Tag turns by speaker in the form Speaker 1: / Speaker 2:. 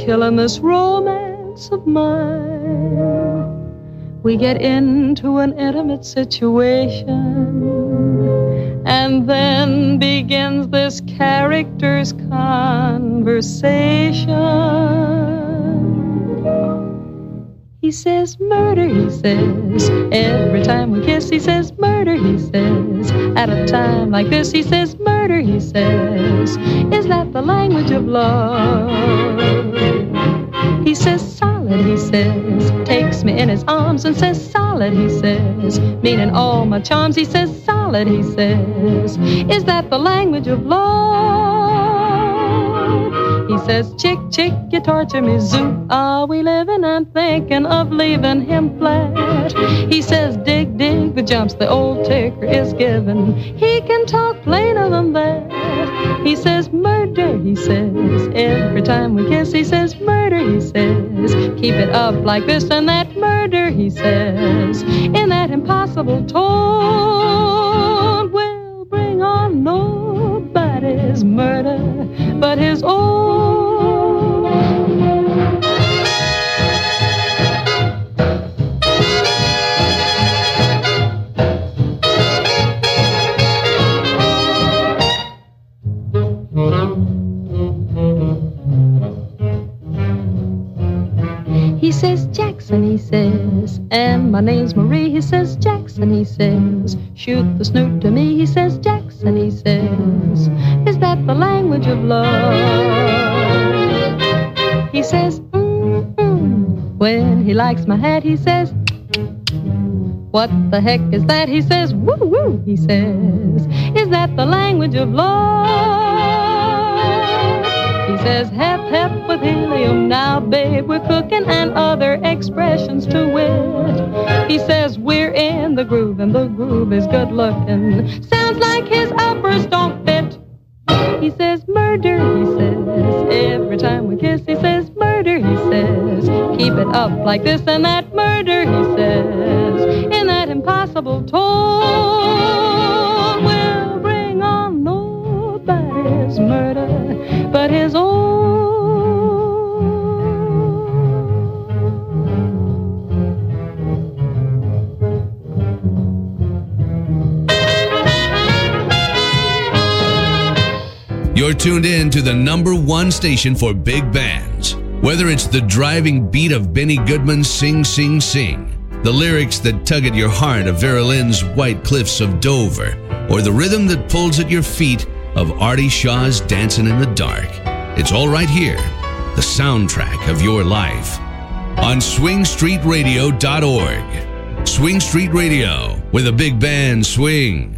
Speaker 1: killing this romance of mine. We get into an intimate situation, and then begins this character's conversation. He says murder, he says, every time we kiss. He says murder, he says, at a time like this. He says murder, he says, is that the language of love? He says solid, he says, takes me in his arms and says solid, he says, meaning all my charms. He says solid, he says, is that the language of love? He says, chick, chick, you torture me, zoo. Are we living and thinking of leaving him flat? He says, dig, dig, the jumps the old ticker is giving. He can talk plainer than that. He says, murder, he says, every time we kiss. He says, murder, he says, keep it up like this and that. Murder, he says, in that impossible tone, will bring on nobody's murder but his own. He says, Jackson, he says, and my name's Marie. He says, Jackson, he says, shoot the snoot to me. He says, Jackson, he says, is that the language of love? He says, when he likes my hat. He says, what the heck is that? He says, woo, woo, he says, is that the language of love? He says, hep, hep with helium now, babe, we're cooking, and other expressions to wit. He says, we're in the groove, and the groove is good looking. Sounds like his uppers don't fit. He says, murder, he says, every time we kiss. He says, murder, he says, keep it up like this and that. Murder, he says, in that impossible tone, will bring on nobody's murder but his own.
Speaker 2: You're tuned in to the #1 station for big bands. Whether it's the driving beat of Benny Goodman's Sing, Sing, Sing, the lyrics that tug at your heart of Vera Lynn's White Cliffs of Dover, or the rhythm that pulls at your feet of Artie Shaw's Dancing in the Dark, it's all right here, the soundtrack of your life, on swingstreetradio.org. Swing Street Radio, where the big band swing.